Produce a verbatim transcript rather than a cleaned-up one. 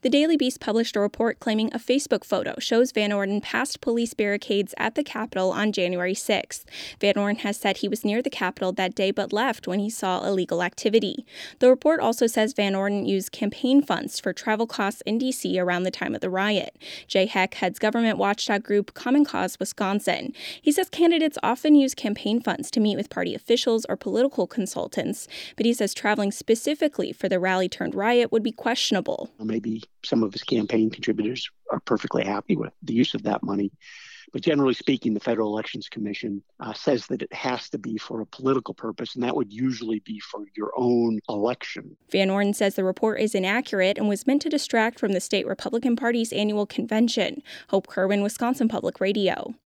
The Daily Beast published a report claiming a Facebook photo shows Van Orden past police barricades at the Capitol on January sixth. Van Orden has said he was near the Capitol that day but left when he saw illegal activity. The report also says Van Orden used campaign funds for travel costs in D C around the time of the riot. Jay Heck heads government watchdog group Common Cause Wisconsin. He says candidates often use campaign funds to meet with party officials or political consultants, but he says traveling specifically for the rally-turned-riot would be questionable. Maybe some of his campaign contributors are perfectly happy with the use of that money. But generally speaking, the Federal Elections Commission uh, says that it has to be for a political purpose, and that would usually be for your own election. Van Orden says the report is inaccurate and was meant to distract from the state Republican Party's annual convention. Hope Kerwin, Wisconsin Public Radio.